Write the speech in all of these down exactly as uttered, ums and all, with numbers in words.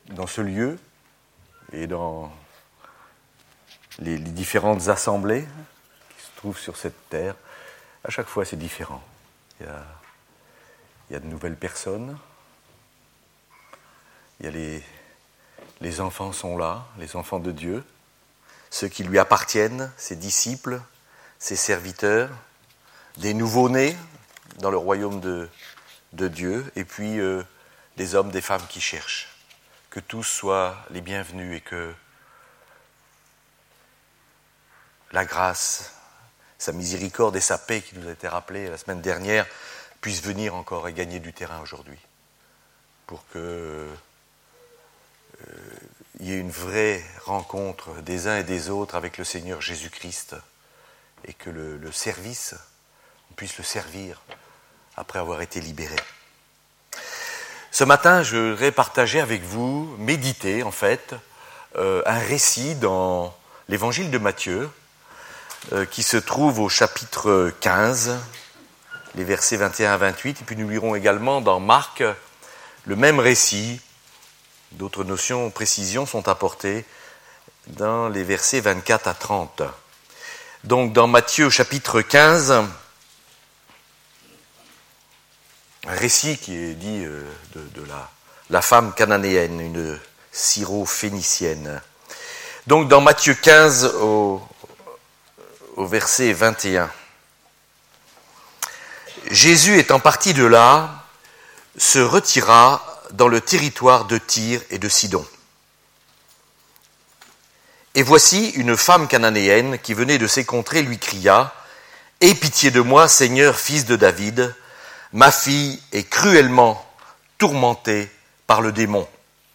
dans ce lieu et dans les, les différentes assemblées qui se trouvent sur cette terre, à chaque fois c'est différent. Il y a, il y a de nouvelles personnes, il y a les, les enfants sont là, les enfants de Dieu, ceux qui lui appartiennent, ses disciples, ses serviteurs, des nouveaux-nés dans le royaume de, de Dieu, et puis euh, des hommes, des femmes qui cherchent. Que tous soient les bienvenus et que la grâce, sa miséricorde et sa paix qui nous a été rappelée la semaine dernière puissent venir encore et gagner du terrain aujourd'hui. Pour que euh, il y ait une vraie rencontre des uns et des autres avec le Seigneur Jésus-Christ et que le, le service, on puisse le servir après avoir été libéré. Ce matin, je voudrais partager avec vous, méditer en fait, euh, un récit dans l'évangile de Matthieu euh, qui se trouve au chapitre quinze, les versets vingt et un à vingt-huit, et puis nous lirons également dans Marc le même récit. D'autres notions, précisions sont apportées dans les versets vingt-quatre à trente. Donc dans Matthieu au chapitre quinze, un récit qui est dit de, de la, la femme cananéenne, une syro-phénicienne. Donc dans Matthieu quinze au, au verset vingt et un. Jésus étant parti de là, se retira dans le territoire de Tyr et de Sidon. Et voici une femme cananéenne qui venait de ces contrées lui cria « Aie pitié de moi, Seigneur, fils de David, ma fille est cruellement tourmentée par le démon. »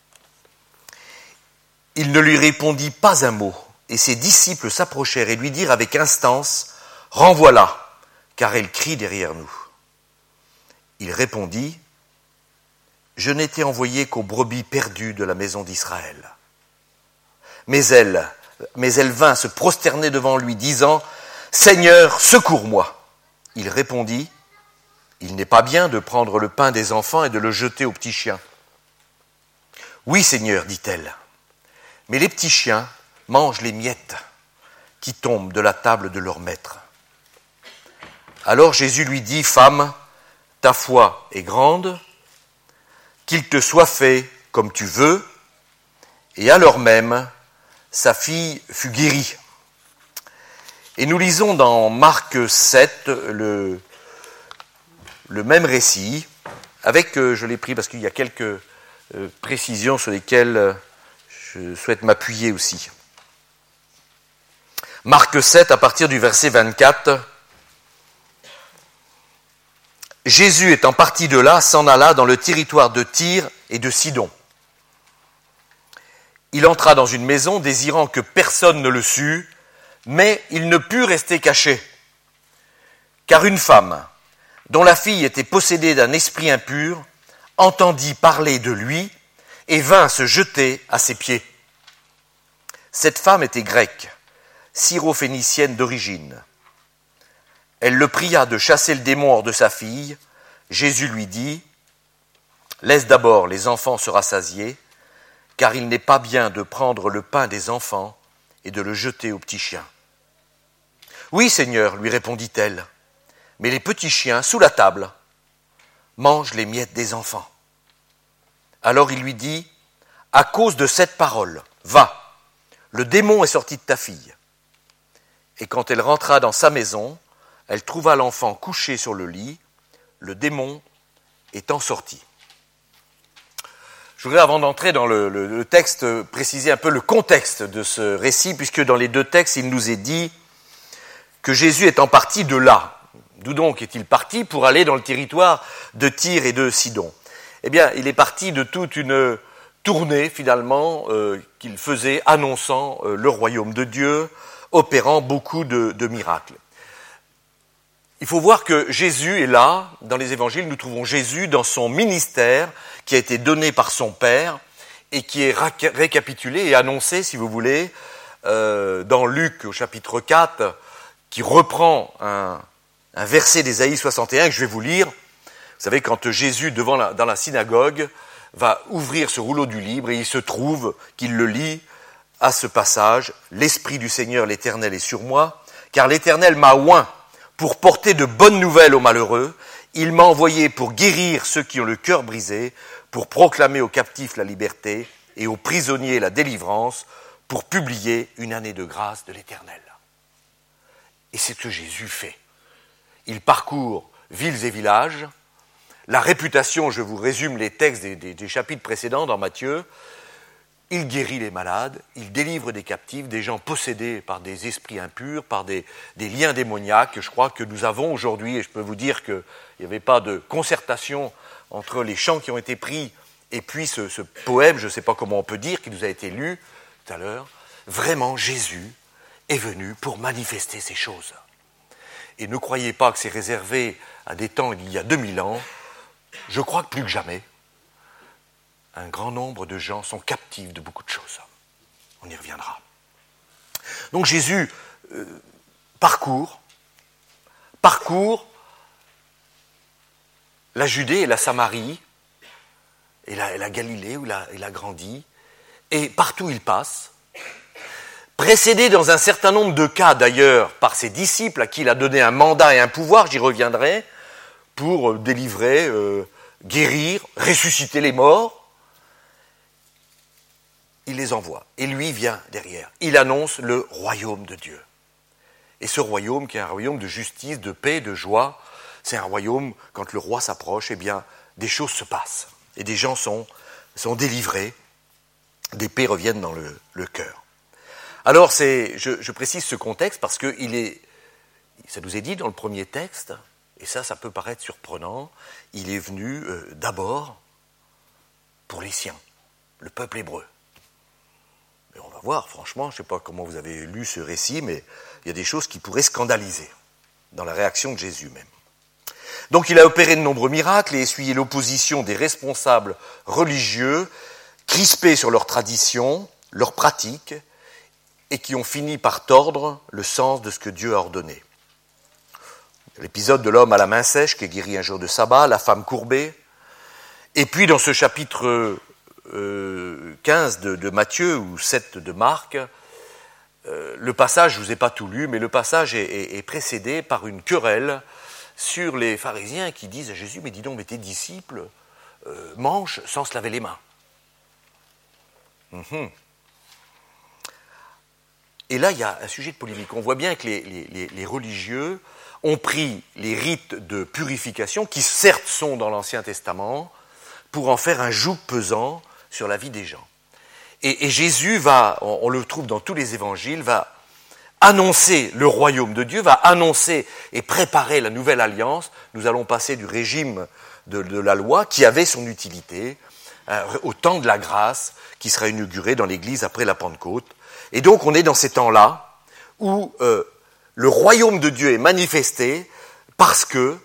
Il ne lui répondit pas un mot, et ses disciples s'approchèrent et lui dirent avec instance « Renvoie-la, car elle crie derrière nous. » Il répondit « Je n'étais envoyé qu'aux brebis perdues de la maison d'Israël. » Mais elle, mais elle vint se prosterner devant lui, disant « Seigneur, secours-moi » Il répondit « Il n'est pas bien de prendre le pain des enfants et de le jeter aux petits chiens. »« Oui, Seigneur, dit-elle, mais les petits chiens mangent les miettes qui tombent de la table de leur maître. » Alors Jésus lui dit « Femme, ta foi est grande, qu'il te soit fait comme tu veux. » Et alors même, sa fille fut guérie. Et nous lisons dans Marc sept le, le même récit, avec, euh, je l'ai pris parce qu'il y a quelques euh, précisions sur lesquelles euh, je souhaite m'appuyer aussi. Marc sept, à partir du verset vingt-quatre. Jésus étant parti de là, s'en alla dans le territoire de Tyr et de Sidon. Il entra dans une maison, désirant que personne ne le sût, mais il ne put rester caché. Car une femme, dont la fille était possédée d'un esprit impur, entendit parler de lui et vint se jeter à ses pieds. Cette femme était grecque, syro-phénicienne d'origine. Elle le pria de chasser le démon hors de sa fille. Jésus lui dit « Laisse d'abord les enfants se rassasier, car il n'est pas bien de prendre le pain des enfants et de le jeter aux petits chiens. »« Oui, Seigneur, lui répondit-elle, mais les petits chiens, sous la table, mangent les miettes des enfants. » Alors il lui dit « À cause de cette parole, va, le démon est sorti de ta fille. » Et quand elle rentra dans sa maison, elle trouva l'enfant couché sur le lit, le démon étant sorti. Je voudrais, avant d'entrer dans le, le, le texte, préciser un peu le contexte de ce récit, puisque dans les deux textes, il nous est dit que Jésus étant parti de là. D'où donc est-il parti pour aller dans le territoire de Tyr et de Sidon? Eh bien, il est parti de toute une tournée, finalement, euh, qu'il faisait, annonçant euh, le royaume de Dieu, opérant beaucoup de, de miracles. Il faut voir que Jésus est là, dans les évangiles, nous trouvons Jésus dans son ministère qui a été donné par son Père et qui est récapitulé et annoncé, si vous voulez, euh, dans Luc au chapitre quatre, qui reprend un, un verset d'Ésaïe soixante et un que je vais vous lire. Vous savez, quand Jésus, devant la, dans la synagogue, va ouvrir ce rouleau du livre et il se trouve qu'il le lit à ce passage « L'Esprit du Seigneur l'Éternel est sur moi, car l'Éternel m'a oint pour porter de bonnes nouvelles aux malheureux. Il m'a envoyé pour guérir ceux qui ont le cœur brisé, pour proclamer aux captifs la liberté et aux prisonniers la délivrance, pour publier une année de grâce de l'Éternel. » Et c'est ce que Jésus fait. Il parcourt villes et villages. La réputation, je vous résume les textes des, des, des chapitres précédents dans Matthieu, il guérit les malades, il délivre des captifs, des gens possédés par des esprits impurs, par des, des liens démoniaques. Je crois que nous avons aujourd'hui, et je peux vous dire qu'il n'y avait pas de concertation entre les chants qui ont été pris et puis ce, ce poème, je ne sais pas comment on peut dire, qui nous a été lu tout à l'heure. Vraiment, Jésus est venu pour manifester ces choses. Et ne croyez pas que c'est réservé à des temps il y a deux mille ans. Je crois que plus que jamais, un grand nombre de gens sont captifs de beaucoup de choses. On y reviendra. Donc Jésus euh, parcourt, parcourt la Judée et la Samarie, et la, et la Galilée où il a, il a grandi, et partout il passe, précédé dans un certain nombre de cas d'ailleurs par ses disciples à qui il a donné un mandat et un pouvoir, j'y reviendrai, pour délivrer, euh, guérir, ressusciter les morts. Il les envoie. Et lui vient derrière. Il annonce le royaume de Dieu. Et ce royaume, qui est un royaume de justice, de paix, de joie, c'est un royaume, quand le roi s'approche, eh bien, des choses se passent. Et des gens sont, sont délivrés. Des paix reviennent dans le, le cœur. Alors, c'est, je, je précise ce contexte parce que il est, ça nous est dit dans le premier texte, et ça, ça peut paraître surprenant, il est venu euh, d'abord pour les siens, le peuple hébreu. Mais on va voir, franchement, je ne sais pas comment vous avez lu ce récit, mais il y a des choses qui pourraient scandaliser dans la réaction de Jésus même. Donc il a opéré de nombreux miracles et essuyé l'opposition des responsables religieux, crispés sur leurs traditions, leurs pratiques, et qui ont fini par tordre le sens de ce que Dieu a ordonné. L'épisode de l'homme à la main sèche qui est guéri un jour de sabbat, la femme courbée, et puis dans ce chapitre euh, quinze de, de Matthieu ou sept de Marc, euh, le passage, je ne vous ai pas tout lu, mais le passage est, est, est précédé par une querelle sur les pharisiens qui disent à Jésus, mais dis donc, mais tes disciples euh, mangent sans se laver les mains. Mmh. Et là, il y a un sujet de polémique. On voit bien que les, les, les religieux ont pris les rites de purification, qui certes sont dans l'Ancien Testament, pour en faire un joug pesant sur la vie des gens. Et, et Jésus va, on, on le trouve dans tous les évangiles, va annoncer le royaume de Dieu, va annoncer et préparer la nouvelle alliance. Nous allons passer du régime de, de la loi, qui avait son utilité, euh, au temps de la grâce, qui sera inauguré dans l'Église après la Pentecôte. Et donc on est dans ces temps-là où euh, le royaume de Dieu est manifesté parce que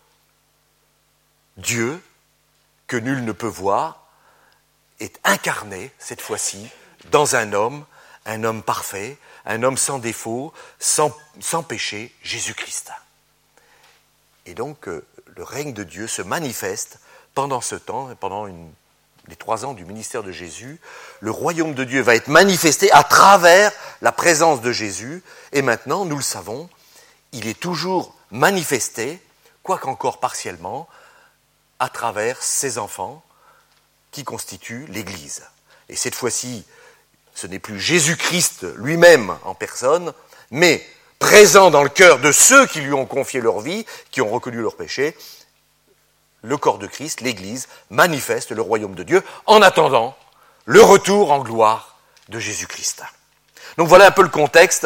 Dieu, que nul ne peut voir, est incarné, cette fois-ci, dans un homme, un homme parfait, un homme sans défaut, sans, sans péché, Jésus-Christ. Et donc euh, le règne de Dieu se manifeste pendant ce temps, pendant une les trois ans du ministère de Jésus, le royaume de Dieu va être manifesté à travers la présence de Jésus. Et maintenant, nous le savons, il est toujours manifesté, quoiqu'encore partiellement, à travers ses enfants qui constituent l'Église. Et cette fois-ci, ce n'est plus Jésus-Christ lui-même en personne, mais présent dans le cœur de ceux qui lui ont confié leur vie, qui ont reconnu leurs péchés. Le corps de Christ, l'Église, manifeste le royaume de Dieu en attendant le retour en gloire de Jésus-Christ. Donc voilà un peu le contexte.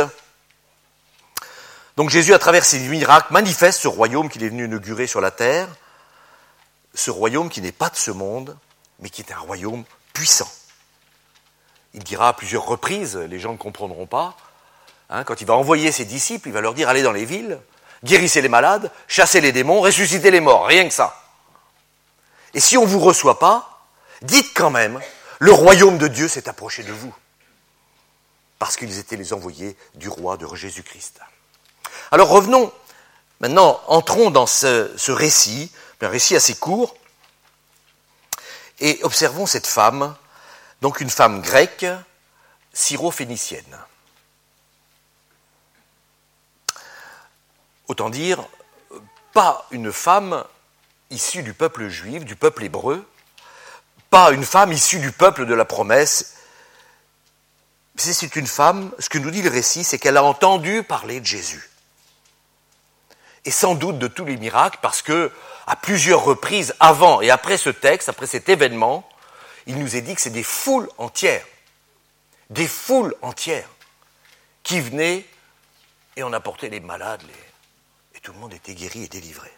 Donc Jésus, à travers ses miracles, manifeste ce royaume qu'il est venu inaugurer sur la terre, ce royaume qui n'est pas de ce monde, mais qui est un royaume puissant. Il dira à plusieurs reprises, les gens ne comprendront pas, hein, quand il va envoyer ses disciples, il va leur dire, allez dans les villes, guérissez les malades, chassez les démons, ressuscitez les morts, rien que ça. Et si on ne vous reçoit pas, dites quand même, le royaume de Dieu s'est approché de vous. Parce qu'ils étaient les envoyés du roi de Jésus-Christ. Alors revenons, maintenant, entrons dans ce, ce récit, un récit assez court. Et observons cette femme, donc une femme grecque, syro-phénicienne. Autant dire, pas une femme issue du peuple juif, du peuple hébreu, pas une femme issue du peuple de la promesse. C'est une femme, ce que nous dit le récit, c'est qu'elle a entendu parler de Jésus. Et sans doute de tous les miracles, parce que à plusieurs reprises, avant et après ce texte, après cet événement, il nous est dit que c'est des foules entières, des foules entières, qui venaient et on apportait les malades, les... et tout le monde était guéri et délivré.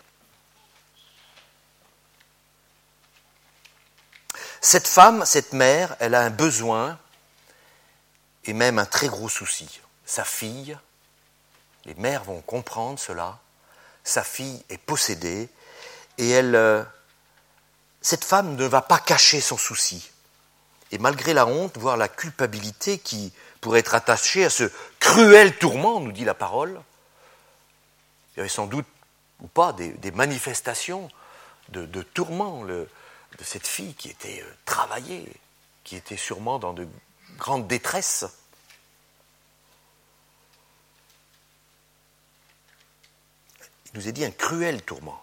Cette femme, cette mère, elle a un besoin et même un très gros souci. Sa fille, les mères vont comprendre cela, sa fille est possédée et elle, euh, cette femme ne va pas cacher son souci. Et malgré la honte, voire la culpabilité qui pourrait être attachée à ce cruel tourment, nous dit la parole, il y avait sans doute ou pas des, des manifestations de, de tourment le, de cette fille qui était euh, travaillée, qui était sûrement dans de grandes détresses. Il nous est dit un cruel tourment.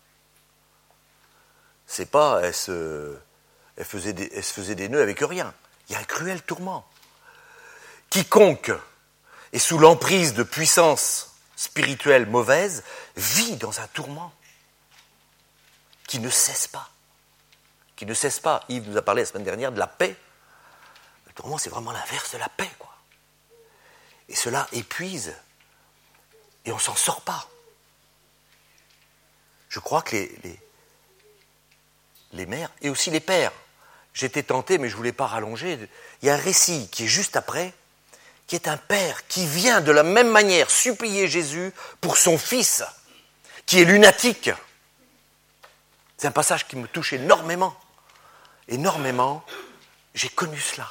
C'est pas elle se, elle faisait des, elle se faisait des nœuds avec rien. Il y a un cruel tourment. Quiconque est sous l'emprise de puissance spirituelle mauvaise vit dans un tourment qui ne cesse pas. Qui ne cesse pas. Yves nous a parlé la semaine dernière de la paix. Le tourment, c'est vraiment l'inverse de la paix, quoi. Et cela épuise et on ne s'en sort pas. Je crois que les, les, les mères et aussi les pères, j'étais tenté mais je ne voulais pas rallonger, il y a un récit qui est juste après, qui est un père qui vient de la même manière supplier Jésus pour son fils, qui est lunatique. C'est un passage qui me touche énormément, énormément, j'ai connu cela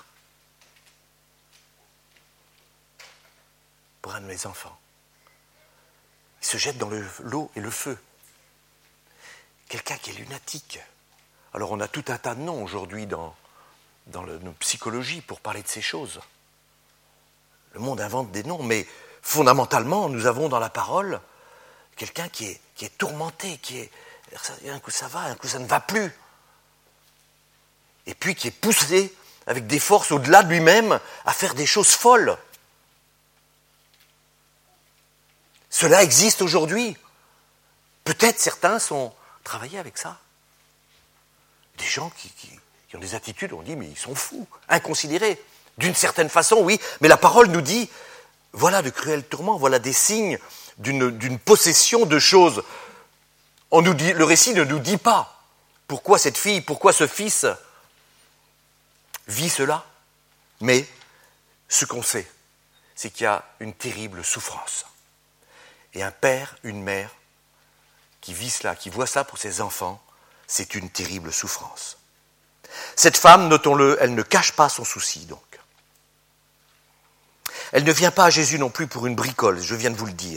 pour un de mes enfants. Il se jette dans le, l'eau et le feu. Quelqu'un qui est lunatique. Alors on a tout un tas de noms aujourd'hui dans, dans le, nos psychologies pour parler de ces choses. Le monde invente des noms, mais fondamentalement, nous avons dans la parole quelqu'un qui est, qui est tourmenté, qui est, un coup ça va, un coup ça ne va plus. Et puis qui est poussé avec des forces au-delà de lui-même à faire des choses folles. Cela existe aujourd'hui. Peut-être certains sont travaillés avec ça. Des gens qui, qui, qui ont des attitudes, on dit, mais ils sont fous, inconsidérés. D'une certaine façon, oui, mais la parole nous dit, voilà de cruels tourments, voilà des signes d'une, d'une possession de choses. On nous dit, le récit ne nous dit pas pourquoi cette fille, pourquoi ce fils vit cela. Mais ce qu'on sait, c'est qu'il y a une terrible souffrance. Et un père, une mère, qui vit cela, qui voit ça pour ses enfants, c'est une terrible souffrance. Cette femme, notons-le, elle ne cache pas son souci, donc. Elle ne vient pas à Jésus non plus pour une bricole, je viens de vous le dire.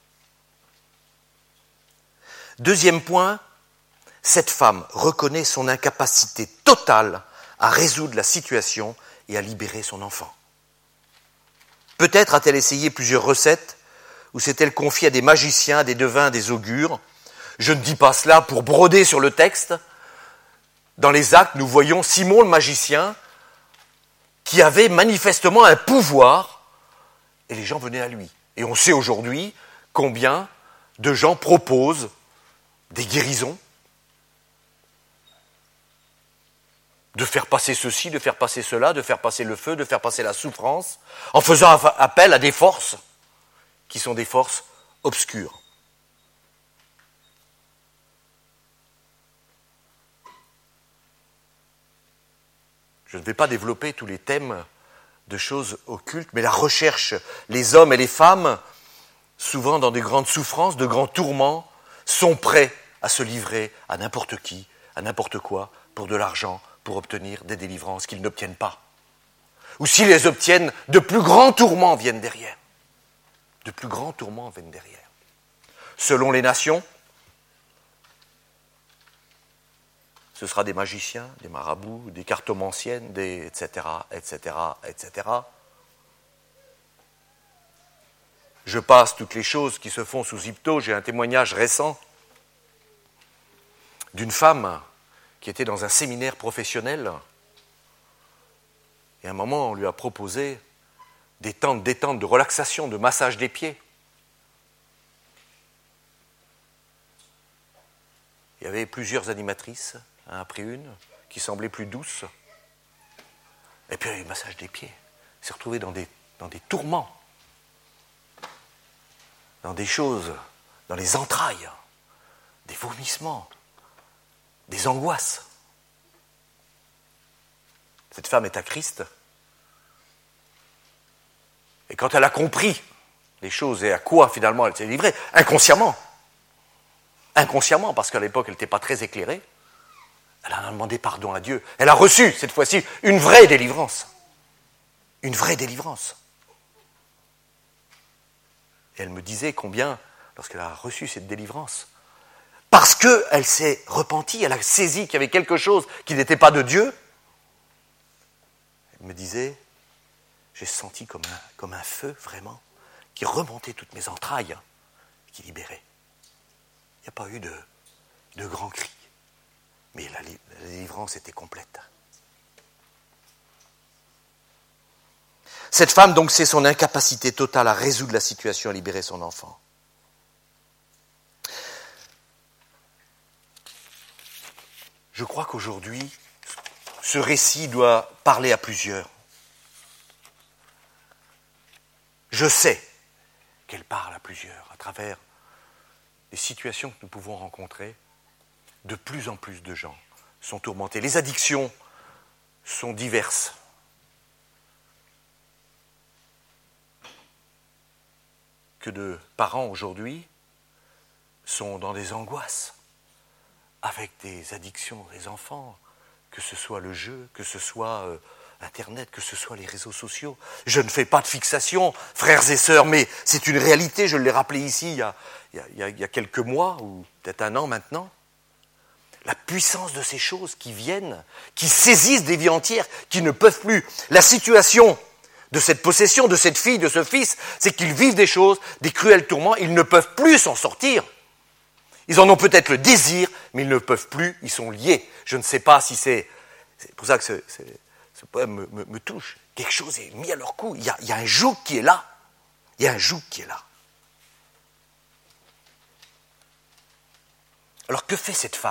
Deuxième point, cette femme reconnaît son incapacité totale à résoudre la situation et à libérer son enfant. Peut-être a-t-elle essayé plusieurs recettes, ou s'est-elle confiée à des magiciens, des devins, des augures. Je ne dis pas cela pour broder sur le texte. Dans les Actes, nous voyons Simon le magicien qui avait manifestement un pouvoir et les gens venaient à lui. Et on sait aujourd'hui combien de gens proposent des guérisons, de faire passer ceci, de faire passer cela, de faire passer le feu, de faire passer la souffrance, en faisant appel à des forces qui sont des forces obscures. Je ne vais pas développer tous les thèmes de choses occultes, mais la recherche, les hommes et les femmes, souvent dans de grandes souffrances, de grands tourments, sont prêts à se livrer à n'importe qui, à n'importe quoi, pour de l'argent, pour obtenir des délivrances qu'ils n'obtiennent pas. Ou s'ils les obtiennent, de plus grands tourments viennent derrière. De plus grands tourments viennent derrière. Selon les nations, ce sera des magiciens, des marabouts, des cartomanciennes, des et cetera, et cetera, et cetera. Je passe toutes les choses qui se font sous hypnose. J'ai un témoignage récent d'une femme qui était dans un séminaire professionnel. Et à un moment, on lui a proposé des temps de détente, de relaxation, de massage des pieds. Il y avait plusieurs animatrices, un après une, qui semblaient plus douces. Et puis, il y a eu le massage des pieds. Elle s'est retrouvée dans des, dans des tourments, dans des choses, dans les entrailles, des vomissements, des angoisses. Cette femme est à Christ. Et quand elle a compris les choses et à quoi finalement elle s'est livrée, inconsciemment, inconsciemment, parce qu'à l'époque elle n'était pas très éclairée, elle a demandé pardon à Dieu. Elle a reçu cette fois-ci une vraie délivrance. Une vraie délivrance. Et elle me disait combien, lorsqu'elle a reçu cette délivrance, parce qu'elle s'est repentie, elle a saisi qu'il y avait quelque chose qui n'était pas de Dieu, elle me disait, j'ai senti comme un, comme un feu, vraiment, qui remontait toutes mes entrailles, qui libérait. Il n'y a pas eu de, de grands cris, mais la, la délivrance était complète. Cette femme, donc, c'est son incapacité totale à résoudre la situation, à libérer son enfant. Je crois qu'aujourd'hui, ce récit doit parler à plusieurs. Je sais qu'elle parle à plusieurs, à travers les situations que nous pouvons rencontrer. De plus en plus de gens sont tourmentés. Les addictions sont diverses. Que de parents aujourd'hui sont dans des angoisses avec des addictions des enfants, que ce soit le jeu, que ce soit euh, Internet, que ce soit les réseaux sociaux. Je ne fais pas de fixation, frères et sœurs, mais c'est une réalité, je l'ai rappelé ici il y a, il y a, il y a quelques mois, ou peut-être un an maintenant. La puissance de ces choses qui viennent, qui saisissent des vies entières, qui ne peuvent plus. La situation de cette possession, de cette fille, de ce fils, c'est qu'ils vivent des choses, des cruels tourments, ils ne peuvent plus s'en sortir. Ils en ont peut-être le désir, mais ils ne peuvent plus, ils sont liés. Je ne sais pas si c'est... C'est pour ça que ce, ce, ce poème me, me, me touche. Quelque chose est mis à leur cou. Il y a, il y a un joug qui est là. Il y a un joug qui est là. Alors que fait cette femme ?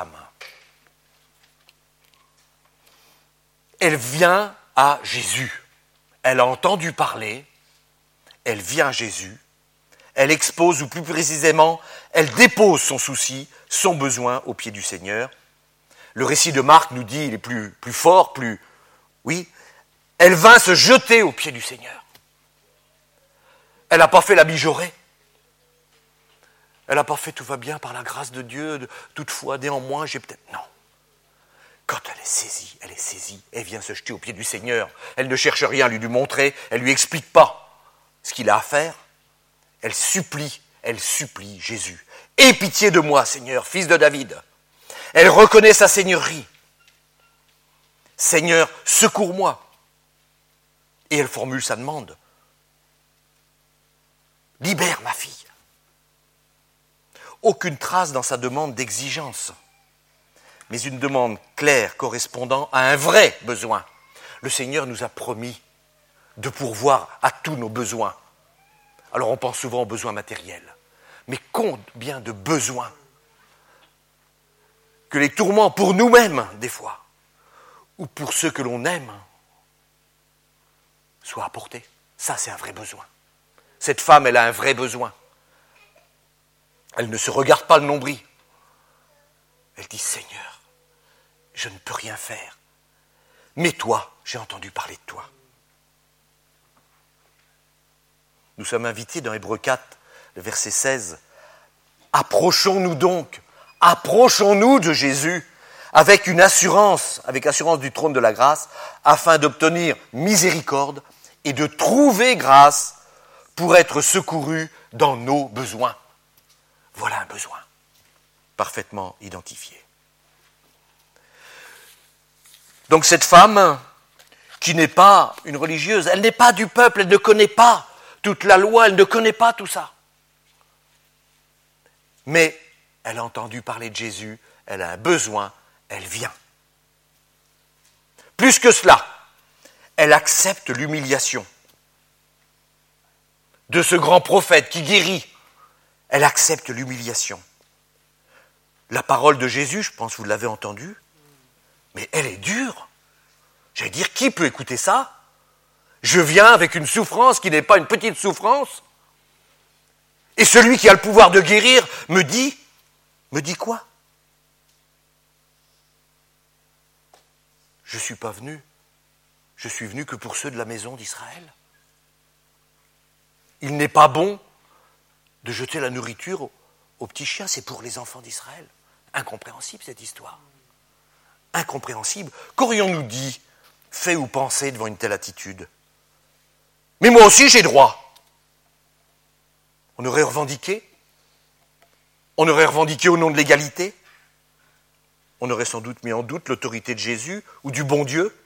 Elle vient à Jésus. Elle a entendu parler, elle vient à Jésus, elle expose, ou plus précisément, elle dépose son souci, son besoin aux pieds du Seigneur. Le récit de Marc nous dit, il est plus, plus fort, plus... Oui, elle vint se jeter aux pieds du Seigneur. Elle n'a pas fait la mijaurée. Elle n'a pas fait tout va bien par la grâce de Dieu, de, toutefois, néanmoins, j'ai peut-être... Non. Quand elle est saisie, elle est saisie, elle vient se jeter aux pieds du Seigneur. Elle ne cherche rien à lui montrer, elle ne lui explique pas ce qu'il a à faire. Elle supplie, elle supplie Jésus. « Aie pitié de moi, Seigneur, fils de David. » Elle reconnaît sa seigneurie. « Seigneur, secours-moi. » Et elle formule sa demande. « Libère ma fille. » Aucune trace dans sa demande d'exigence, mais une demande claire correspondant à un vrai besoin. Le Seigneur nous a promis de pourvoir à tous nos besoins. Alors on pense souvent aux besoins matériels, mais combien de besoins que les tourments pour nous-mêmes, des fois, ou pour ceux que l'on aime, soient apportés. Ça, c'est un vrai besoin. Cette femme, elle a un vrai besoin. Elle ne se regarde pas le nombril. Elle dit, Seigneur, je ne peux rien faire. Mais toi, j'ai entendu parler de toi. Nous sommes invités dans Hébreux quatre, le verset seize. Approchons-nous donc, approchons-nous de Jésus avec une assurance, avec assurance du trône de la grâce, afin d'obtenir miséricorde et de trouver grâce pour être secourus dans nos besoins. Voilà un besoin parfaitement identifié. Donc cette femme, qui n'est pas une religieuse, elle n'est pas du peuple, elle ne connaît pas toute la loi, elle ne connaît pas tout ça. Mais elle a entendu parler de Jésus, elle a un besoin, elle vient. Plus que cela, elle accepte l'humiliation de ce grand prophète qui guérit. Elle accepte l'humiliation. La parole de Jésus, je pense que vous l'avez entendue, mais elle est dure. J'allais dire, qui peut écouter ça? Je viens avec une souffrance qui n'est pas une petite souffrance. Et celui qui a le pouvoir de guérir me dit, me dit quoi? Je ne suis pas venu. Je suis venu que pour ceux de la maison d'Israël. Il n'est pas bon de jeter la nourriture aux, aux petits chiens, c'est pour les enfants d'Israël. Incompréhensible cette histoire. Incompréhensible. Qu'aurions-nous dit, fait ou pensé devant une telle attitude? Mais moi aussi j'ai droit. On aurait revendiqué. On aurait revendiqué au nom de l'égalité. On aurait sans doute mis en doute l'autorité de Jésus ou du bon Dieu.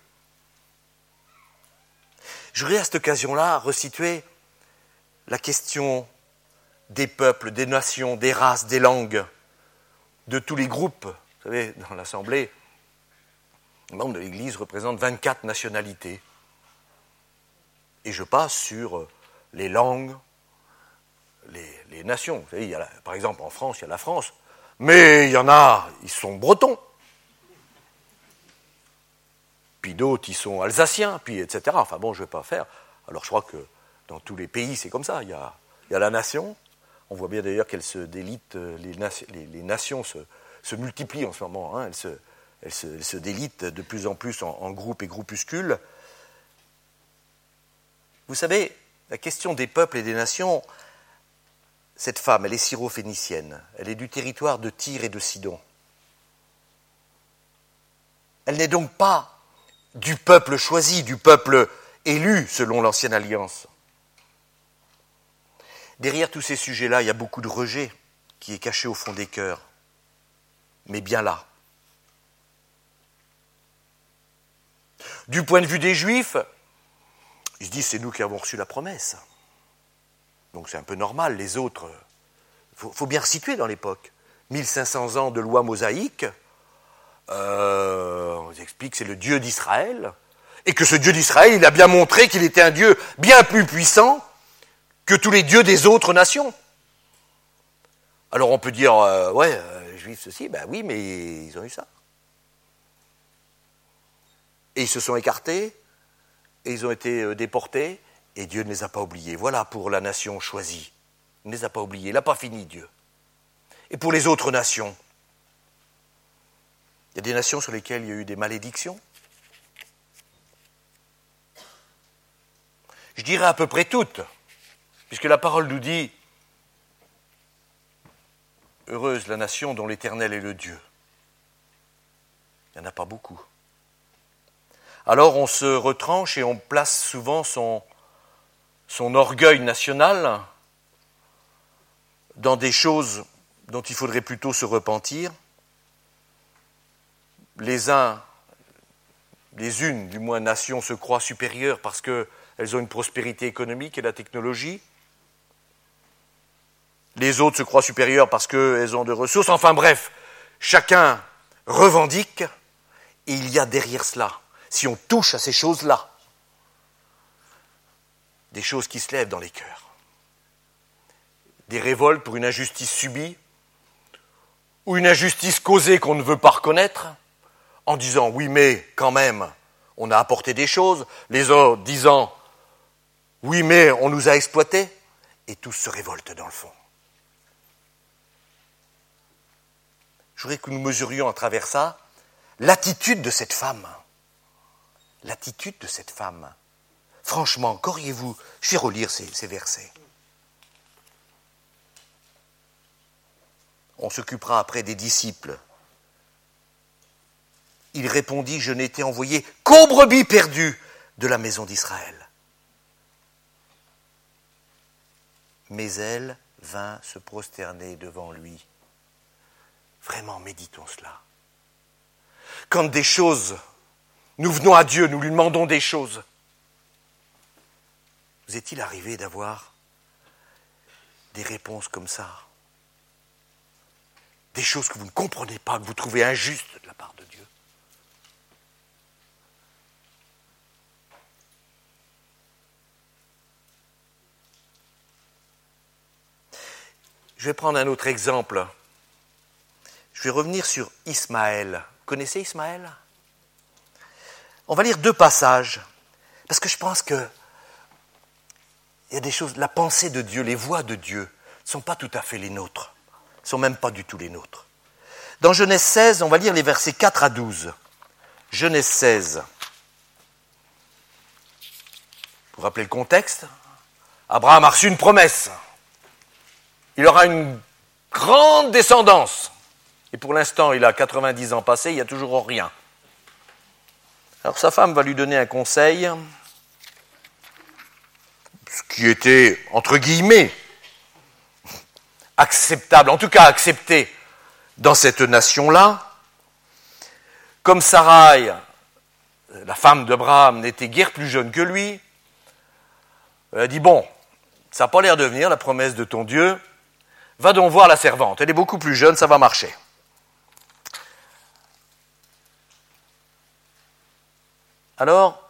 Je voudrais à cette occasion-là resituer la question des peuples, des nations, des races, des langues, de tous les groupes. Vous savez, dans l'Assemblée, les membres de l'Église représentent vingt-quatre nationalités. Et je passe sur les langues, les, les nations. Vous savez, il y a la, par exemple, en France, il y a la France. Mais il y en a, ils sont bretons. Puis d'autres, ils sont alsaciens, puis et cetera. Enfin bon, je ne vais pas faire. Alors je crois que dans tous les pays, c'est comme ça. Il y a, il y a la nation. On voit bien d'ailleurs qu'elles se délitent, les, nation, les, les nations se, se multiplient en ce moment. Hein. Elles, se, elles, se, elles se délitent de plus en plus en, en groupes et groupuscules. Vous savez, la question des peuples et des nations, cette femme, elle est syro-phénicienne. Elle est du territoire de Tyr et de Sidon. Elle n'est donc pas du peuple choisi, du peuple élu selon l'Ancienne Alliance. Derrière tous ces sujets-là, il y a beaucoup de rejet qui est caché au fond des cœurs, mais bien là. Du point de vue des Juifs, ils se disent c'est nous qui avons reçu la promesse. Donc c'est un peu normal, les autres, il faut, faut bien resituer dans l'époque. mille cinq cents ans de loi mosaïque, euh, on explique que c'est le Dieu d'Israël, et que ce Dieu d'Israël, il a bien montré qu'il était un Dieu bien plus puissant que tous les dieux des autres nations. Alors on peut dire, euh, ouais, euh, les Juifs ceci, ben oui, mais ils ont eu ça. Et ils se sont écartés, et ils ont été déportés, et Dieu ne les a pas oubliés. Voilà pour la nation choisie. Il ne les a pas oubliés, il n'a pas fini Dieu. Et pour les autres nations, il y a des nations sur lesquelles il y a eu des malédictions. Je dirais à peu près toutes, puisque la parole nous dit « Heureuse la nation dont l'Éternel est le Dieu ». Il n'y en a pas beaucoup. Alors on se retranche et on place souvent son, son orgueil national dans des choses dont il faudrait plutôt se repentir. Les uns, les unes du moins nations se croient supérieures parce qu'elles ont une prospérité économique et la technologie. Les autres se croient supérieures parce qu'elles ont des ressources. Enfin bref, chacun revendique et il y a derrière cela, si on touche à ces choses-là, des choses qui se lèvent dans les cœurs. Des révoltes pour une injustice subie ou une injustice causée qu'on ne veut pas reconnaître, en disant « oui, mais quand même, on a apporté des choses », les autres disant « oui, mais on nous a exploités », et tous se révoltent dans le fond. Je voudrais que nous mesurions à travers ça l'attitude de cette femme. L'attitude de cette femme. Franchement, qu'auriez-vous... Je vais relire ces, ces versets. On s'occupera après des disciples. Il répondit, je n'ai été envoyé qu'aux brebis perdues de la maison d'Israël. Mais elle vint se prosterner devant lui. Vraiment, méditons cela. Quand des choses nous venons à Dieu, nous lui demandons des choses. Vous est-il arrivé d'avoir des réponses comme ça? Des choses que vous ne comprenez pas, que vous trouvez injustes de la part de Dieu? Je vais prendre un autre exemple. Je vais revenir sur Ismaël. Vous connaissez Ismaël? On va lire deux passages, parce que je pense que il y a des choses, la pensée de Dieu, les voies de Dieu, ne sont pas tout à fait les nôtres, ne sont même pas du tout les nôtres. Dans Genèse seize, on va lire les versets quatre à douze. Genèse seize. Pour rappeler le contexte, Abraham a reçu une promesse. Il aura une grande descendance. Et pour l'instant, il a quatre-vingt-dix ans passés, il n'y a toujours rien. Alors sa femme va lui donner un conseil, ce qui était, entre guillemets, acceptable, en tout cas accepté dans cette nation-là. Comme Sarai, la femme d'Abraham, n'était guère plus jeune que lui, elle a dit, bon, ça n'a pas l'air de venir, la promesse de ton Dieu, va donc voir la servante, elle est beaucoup plus jeune, ça va marcher. Alors,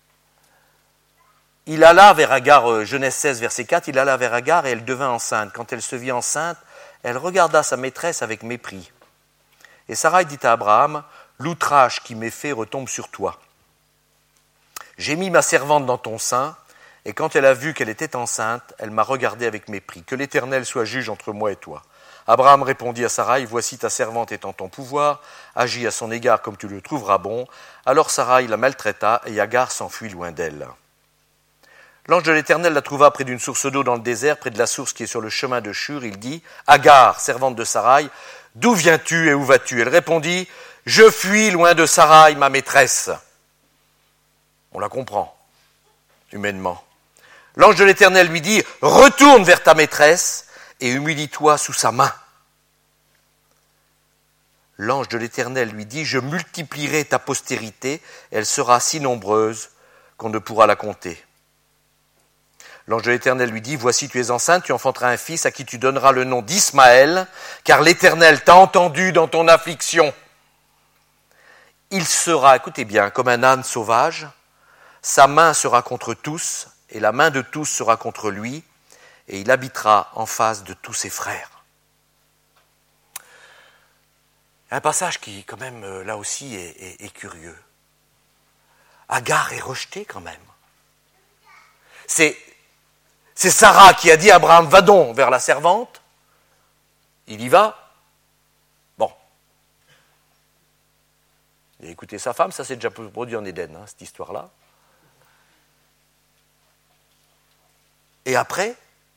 il alla vers Agar, euh, Genèse seize, verset quatre, il alla vers Agar et elle devint enceinte. Quand elle se vit enceinte, elle regarda sa maîtresse avec mépris. Et Sarai dit à Abraham, l'outrage qui m'est fait retombe sur toi. J'ai mis ma servante dans ton sein, et quand elle a vu qu'elle était enceinte, elle m'a regardé avec mépris. Que l'Éternel soit juge entre moi et toi. Abraham répondit à Sarai, voici ta servante est en ton pouvoir, agis à son égard comme tu le trouveras bon. Alors Sarai la maltraita, et Agar s'enfuit loin d'elle. L'ange de l'Éternel la trouva près d'une source d'eau dans le désert, près de la source qui est sur le chemin de Shur. Il dit, Agar, servante de Sarai, d'où viens-tu et où vas-tu? Elle répondit, je fuis loin de Sarai, ma maîtresse. On la comprend, humainement. L'ange de l'Éternel lui dit, retourne vers ta maîtresse et humilie-toi sous sa main. L'ange de l'Éternel lui dit, je multiplierai ta postérité, elle sera si nombreuse qu'on ne pourra la compter. L'ange de l'Éternel lui dit, voici tu es enceinte, tu enfanteras un fils à qui tu donneras le nom d'Ismaël, car l'Éternel t'a entendu dans ton affliction. Il sera, écoutez bien, comme un âne sauvage, sa main sera contre tous, et la main de tous sera contre lui, et il habitera en face de tous ses frères. Un passage qui, quand même, là aussi, est, est, est curieux. Agar est rejetée, quand même. C'est, c'est Sarah qui a dit à Abraham, va donc vers la servante. Il y va. Bon. Il a écouté sa femme, ça s'est déjà produit en Éden, hein, cette histoire-là. Et après,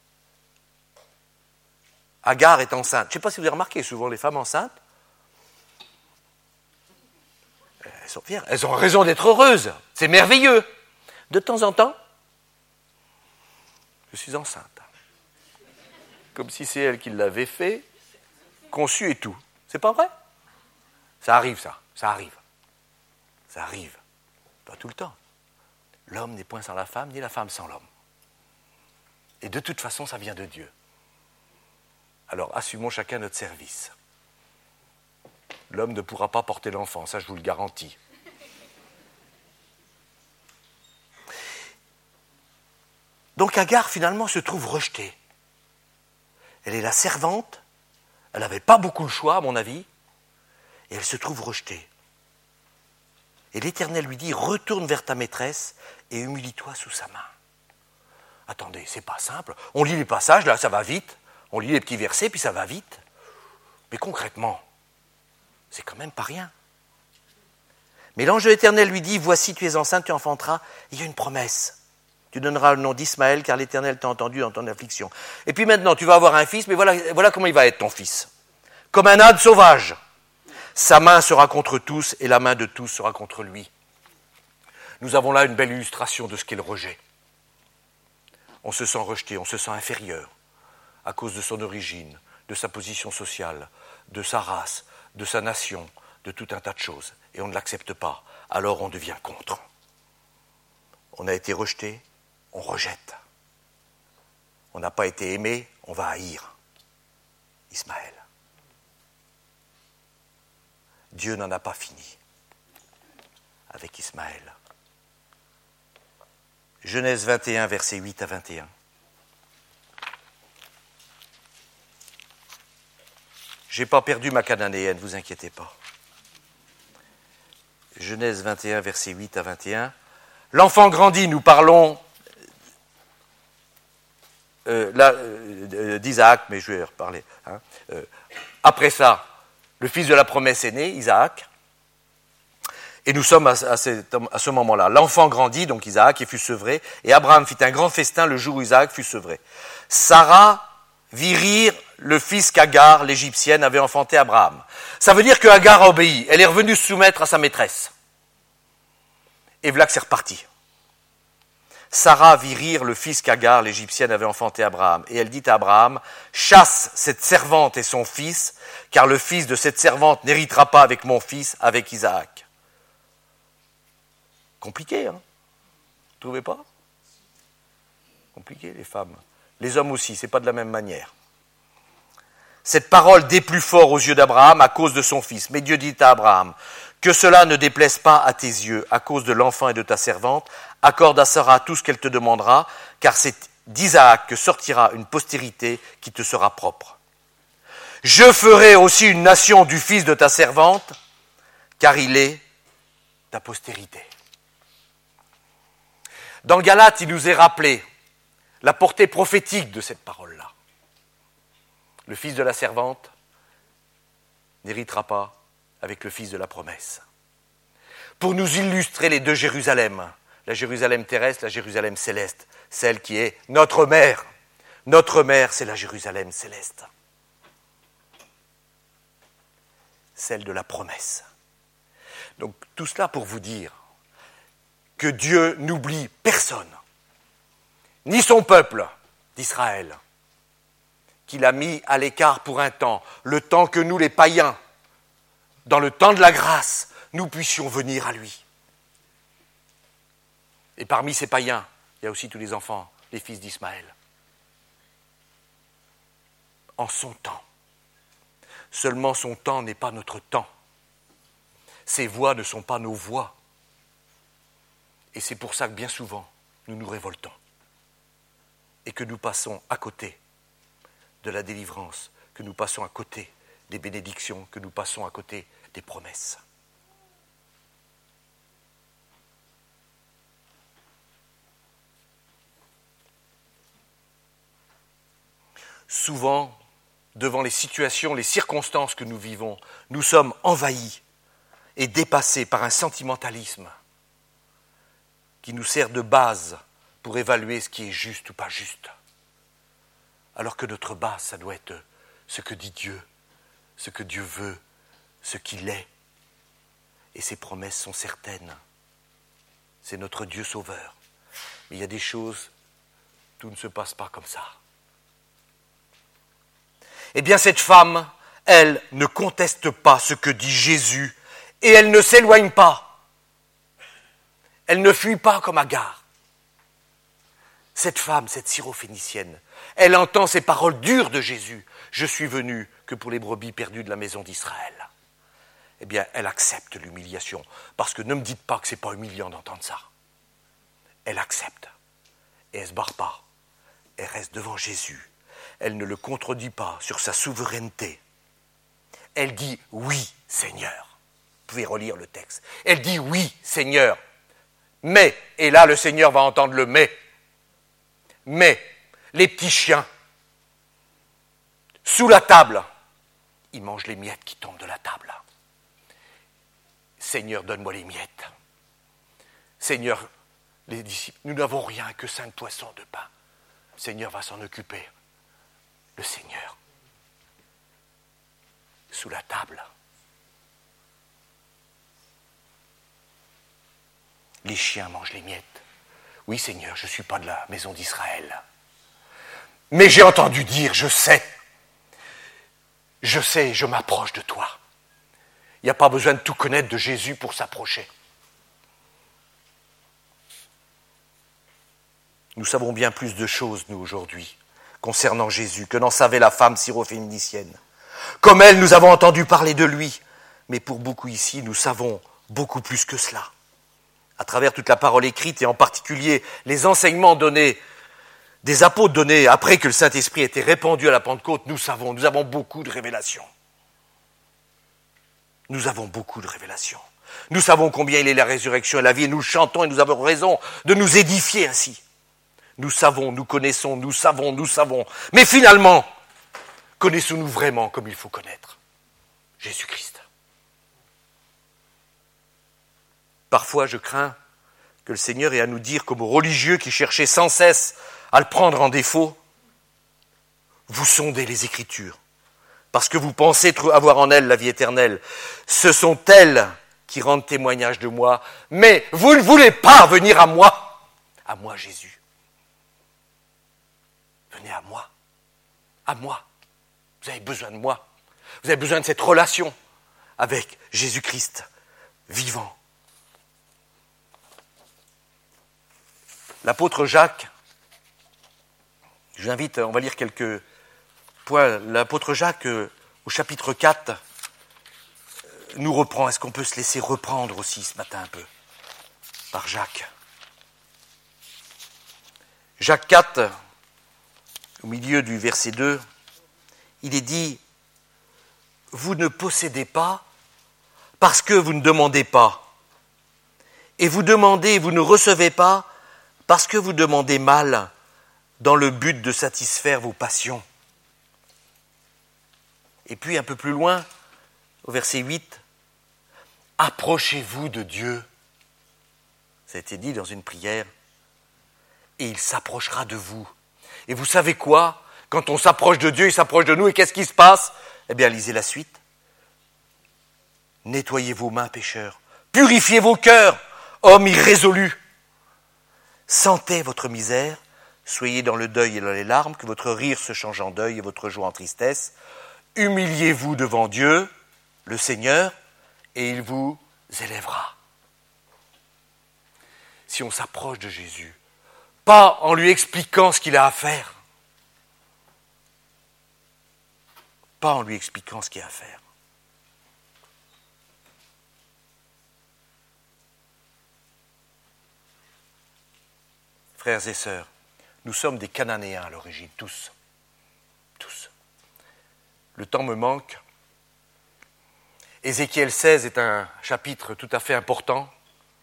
Agar est enceinte. Je ne sais pas si vous avez remarqué, souvent les femmes enceintes, elles sont fières, elles ont raison d'être heureuses. C'est merveilleux. De temps en temps, je suis enceinte. Comme si c'est elle qui l'avait fait, conçu et tout. C'est pas vrai? Ça arrive, ça. Ça arrive. Ça arrive. Pas tout le temps. L'homme n'est point sans la femme, ni la femme sans l'homme. Et de toute façon, ça vient de Dieu. Alors, assumons chacun notre service. L'homme ne pourra pas porter l'enfant, ça je vous le garantis. Donc Agar, finalement, se trouve rejetée. Elle est la servante, elle n'avait pas beaucoup le choix, à mon avis, et elle se trouve rejetée. Et l'Éternel lui dit, retourne vers ta maîtresse et humilie-toi sous sa main. Attendez, c'est pas simple. On lit les passages, là, ça va vite. On lit les petits versets, puis ça va vite. Mais concrètement, c'est quand même pas rien. Mais l'ange de l'Éternel lui dit, voici, tu es enceinte, tu enfanteras. Il y a une promesse. Tu donneras le nom d'Ismaël, car l'Éternel t'a entendu dans ton affliction. Et puis maintenant, tu vas avoir un fils, mais voilà, voilà comment il va être ton fils. Comme un âne sauvage. Sa main sera contre tous, et la main de tous sera contre lui. Nous avons là une belle illustration de ce qu'est le rejet. On se sent rejeté, on se sent inférieur, à cause de son origine, de sa position sociale, de sa race, de sa nation, de tout un tas de choses. Et on ne l'accepte pas. alors on devient contre. On a été rejeté, on rejette. On n'a pas été aimé, on va haïr. Ismaël. Dieu n'en a pas fini avec Ismaël. Genèse vingt et un, versets huit à vingt et un. Je n'ai pas perdu ma cananéenne, ne vous inquiétez pas. Genèse vingt et un, versets huit à vingt et un. L'enfant grandit, nous parlons euh, là, euh, d'Isaac, mais je vais reparler. Hein. Euh, après ça, le fils de la promesse est né, Isaac. Et nous sommes à, à, cette, à ce moment-là. L'enfant grandit, donc Isaac, et fut sevré. Et Abraham fit un grand festin le jour où Isaac fut sevré. Sarah vit rire le fils qu'Agar, l'Égyptienne, avait enfanté Abraham. Ça veut dire que Agar a obéi. Elle est revenue se soumettre à sa maîtresse. Et voilà que c'est reparti. Sarah vit rire le fils qu'Agar, l'Égyptienne, avait enfanté Abraham. Et elle dit à Abraham, chasse cette servante et son fils, car le fils de cette servante n'héritera pas avec mon fils, avec Isaac. Compliqué, hein? Vous ne trouvez pas? Compliqué, les femmes. Les hommes aussi, c'est pas de la même manière. Cette parole déplut fort aux yeux d'Abraham à cause de son fils. Mais Dieu dit à Abraham, que cela ne déplaise pas à tes yeux à cause de l'enfant et de ta servante. Accorde à Sarah tout ce qu'elle te demandera, car c'est d'Isaac que sortira une postérité qui te sera propre. Je ferai aussi une nation du fils de ta servante, car il est ta postérité. Dans Galates, il nous est rappelé la portée prophétique de cette parole-là. Le fils de la servante n'héritera pas avec le fils de la promesse. Pour nous illustrer les deux Jérusalem, la Jérusalem terrestre, la Jérusalem céleste, celle qui est notre mère. Notre mère, c'est la Jérusalem céleste. Celle de la promesse. Donc tout cela pour vous dire que Dieu n'oublie personne, ni son peuple d'Israël, qu'il a mis à l'écart pour un temps, le temps que nous les païens, dans le temps de la grâce, nous puissions venir à lui. Et parmi ces païens, il y a aussi tous les enfants, les fils d'Ismaël. En son temps. Seulement son temps n'est pas notre temps. Ses voix ne sont pas nos voix. Et c'est pour ça que bien souvent, nous nous révoltons. Et que nous passons à côté de la délivrance, que nous passons à côté des bénédictions, que nous passons à côté des promesses. Souvent, devant les situations, les circonstances que nous vivons, nous sommes envahis et dépassés par un sentimentalisme qui nous sert de base pour évaluer ce qui est juste ou pas juste. Alors que notre base, ça doit être ce que dit Dieu, ce que Dieu veut, ce qu'il est. Et ses promesses sont certaines. C'est notre Dieu sauveur. Mais il y a des choses, tout ne se passe pas comme ça. Eh bien, cette femme, elle ne conteste pas ce que dit Jésus et elle ne s'éloigne pas. Elle ne fuit pas comme Agar. Cette femme, cette syrophénicienne, elle entend ces paroles dures de Jésus. Je suis venu que pour les brebis perdues de la maison d'Israël. Eh bien, elle accepte l'humiliation. Parce que ne me dites pas que ce n'est pas humiliant d'entendre ça. Elle accepte. Et elle ne se barre pas. Elle reste devant Jésus. Elle ne le contredit pas sur sa souveraineté. Elle dit « Oui, Seigneur ». Vous pouvez relire le texte. Elle dit « Oui, Seigneur ». Mais, et là le Seigneur va entendre le « mais ». Mais, les petits chiens, sous la table, ils mangent les miettes qui tombent de la table. Seigneur, donne-moi les miettes. Seigneur, les disciples, nous n'avons rien que cinq poissons de pain. Seigneur va s'en occuper. Le Seigneur, sous la table. Les chiens mangent les miettes. Oui, Seigneur, je ne suis pas de la maison d'Israël. Mais j'ai entendu dire, je sais. Je sais, je m'approche de toi. Il n'y a pas besoin de tout connaître de Jésus pour s'approcher. Nous savons bien plus de choses, nous, aujourd'hui, concernant Jésus, que n'en savait la femme syrophénicienne. Comme elle, nous avons entendu parler de lui, mais pour beaucoup ici, nous savons beaucoup plus que cela. À travers toute la parole écrite, et en particulier les enseignements donnés, des apôtres donnés après que le Saint-Esprit était répandu à la Pentecôte, nous savons, nous avons beaucoup de révélations. Nous avons beaucoup de révélations. Nous savons combien il est la résurrection et la vie, et nous chantons et nous avons raison de nous édifier ainsi. Nous savons, nous connaissons, nous savons, nous savons. Mais finalement, connaissons-nous vraiment comme il faut connaître Jésus-Christ? Parfois, je crains que le Seigneur ait à nous dire, comme aux religieux qui cherchaient sans cesse à le prendre en défaut, vous sondez les Écritures, parce que vous pensez avoir en elles la vie éternelle. Ce sont elles qui rendent témoignage de moi, mais vous ne voulez pas venir à moi, à moi Jésus. Venez à moi, à moi. Vous avez besoin de moi. Vous avez besoin de cette relation avec Jésus-Christ vivant. L'apôtre Jacques, j'invite, on va lire quelques points. L'apôtre Jacques, au chapitre quatre, nous reprend. Est-ce qu'on peut se laisser reprendre aussi ce matin un peu par Jacques? Jacques quatre, au milieu du verset deux, il est dit « Vous ne possédez pas parce que vous ne demandez pas. Et vous demandez et vous ne recevez pas parce que vous demandez mal dans le but de satisfaire vos passions. » Et puis un peu plus loin, au verset huit, « Approchez-vous de Dieu. » Ça a été dit dans une prière. « Et il s'approchera de vous. » Et vous savez quoi? Quand on s'approche de Dieu, il s'approche de nous. Et qu'est-ce qui se passe? Eh bien, lisez la suite. « Nettoyez vos mains, pécheurs. Purifiez vos cœurs, hommes irrésolus. Sentez votre misère. Soyez dans le deuil et dans les larmes, que votre rire se change en deuil et votre joie en tristesse. Humiliez-vous devant Dieu, le Seigneur, et il vous élèvera. » Si on s'approche de Jésus, pas en lui expliquant ce qu'il a à faire, pas en lui expliquant ce qu'il a à faire. Frères et sœurs, nous sommes des Cananéens à l'origine, tous. Tous. Le temps me manque. Ézéchiel seize est un chapitre tout à fait important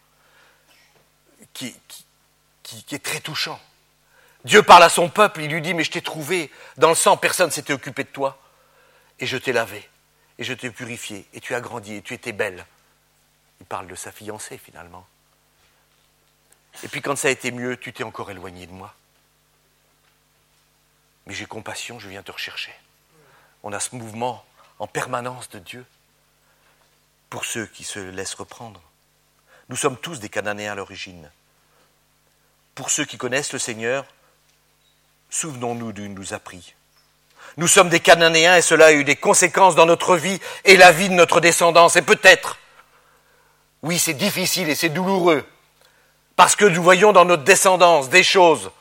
qui, qui, qui, qui est très touchant. Dieu parle à son peuple, il lui dit « Mais je t'ai trouvé dans le sang, personne ne s'était occupé de toi. Et je t'ai lavé, et je t'ai purifié, et tu as grandi, et tu étais belle. » Il parle de sa fiancée finalement. Et puis quand ça a été mieux, tu t'es encore éloigné de moi. Mais j'ai compassion, je viens te rechercher. On a ce mouvement en permanence de Dieu pour ceux qui se laissent reprendre. Nous sommes tous des Cananéens à l'origine. Pour ceux qui connaissent le Seigneur, souvenons-nous d'où il nous a pris. Nous sommes des Cananéens et cela a eu des conséquences dans notre vie et la vie de notre descendance. Et peut-être, oui, c'est difficile et c'est douloureux, parce que nous voyons dans notre descendance des choses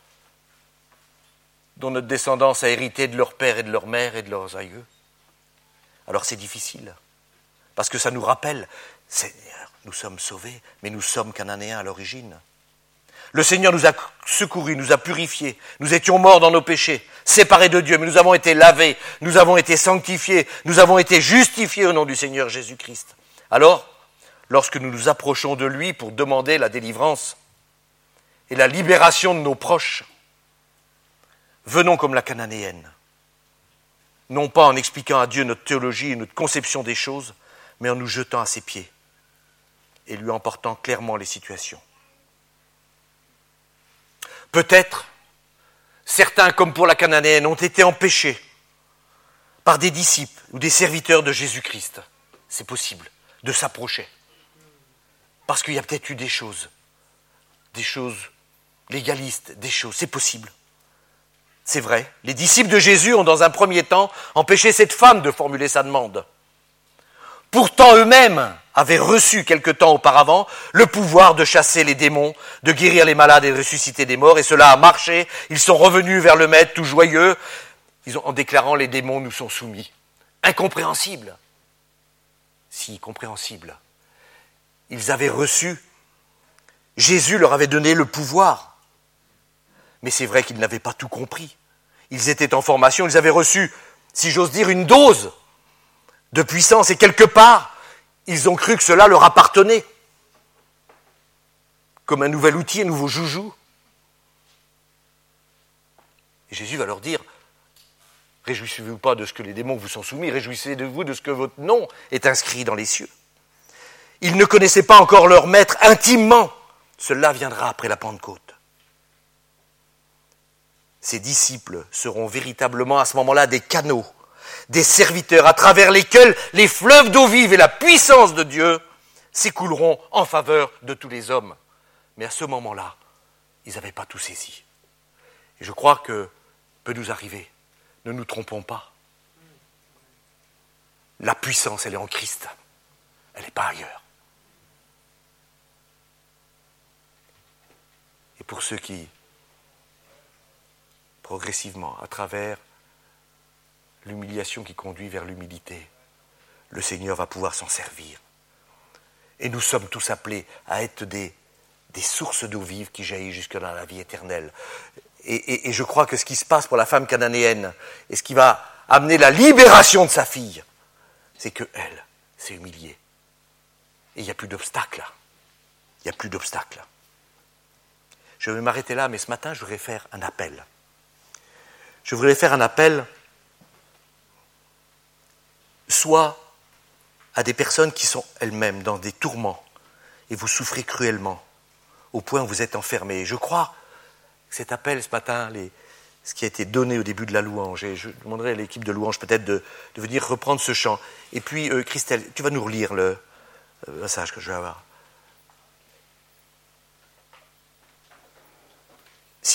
dont notre descendance a hérité de leur père et de leur mère et de leurs aïeux. Alors c'est difficile, parce que ça nous rappelle, Seigneur, nous sommes sauvés, mais nous sommes Cananéens à l'origine. Le Seigneur nous a secourus, nous a purifiés, nous étions morts dans nos péchés, séparés de Dieu, mais nous avons été lavés, nous avons été sanctifiés, nous avons été justifiés au nom du Seigneur Jésus-Christ. Alors, lorsque nous nous approchons de lui pour demander la délivrance et la libération de nos proches, venons comme la Cananéenne, non pas en expliquant à Dieu notre théologie et notre conception des choses, mais en nous jetant à ses pieds et lui emportant clairement les situations. Peut-être, certains, comme pour la Cananéenne, ont été empêchés par des disciples ou des serviteurs de Jésus-Christ, c'est possible, de s'approcher. Parce qu'il y a peut-être eu des choses, des choses légalistes, des choses, c'est possible. C'est vrai, les disciples de Jésus ont dans un premier temps empêché cette femme de formuler sa demande. Pourtant eux-mêmes avait reçu quelque temps auparavant le pouvoir de chasser les démons, de guérir les malades et de ressusciter des morts, et cela a marché. Ils sont revenus vers le maître tout joyeux, ils ont, en déclarant les démons nous sont soumis. Incompréhensible. Si, compréhensible. Ils avaient reçu, Jésus leur avait donné le pouvoir. Mais c'est vrai qu'ils n'avaient pas tout compris. Ils étaient en formation, ils avaient reçu, si j'ose dire, une dose de puissance, et quelque part, ils ont cru que cela leur appartenait, comme un nouvel outil, un nouveau joujou. Et Jésus va leur dire, réjouissez-vous pas de ce que les démons vous sont soumis, réjouissez-vous de ce que votre nom est inscrit dans les cieux. Ils ne connaissaient pas encore leur maître intimement, cela viendra après la Pentecôte. Ces disciples seront véritablement à ce moment-là des canaux, des serviteurs à travers lesquels les fleuves d'eau vive et la puissance de Dieu s'écouleront en faveur de tous les hommes. Mais à ce moment-là, ils n'avaient pas tout saisi. Et je crois que peut nous arriver, ne nous trompons pas. La puissance, elle est en Christ, elle n'est pas ailleurs. Et pour ceux qui, progressivement, à travers l'humiliation qui conduit vers l'humilité, le Seigneur va pouvoir s'en servir. Et nous sommes tous appelés à être des, des sources d'eau vive qui jaillissent jusque dans la vie éternelle. Et, et, et je crois que ce qui se passe pour la femme cananéenne, et ce qui va amener la libération de sa fille, c'est qu'elle s'est humiliée. Et il n'y a plus d'obstacle. Il n'y a plus d'obstacle. Je vais m'arrêter là, mais ce matin, je voudrais faire un appel. Je voudrais faire un appel soit à des personnes qui sont elles-mêmes dans des tourments et vous souffrez cruellement au point où vous êtes enfermés. Je crois que cet appel ce matin, les, ce qui a été donné au début de la louange, et je demanderai à l'équipe de louange peut-être de, de venir reprendre ce chant. Et puis, euh, Christelle, tu vas nous relire le, le passage que je vais avoir.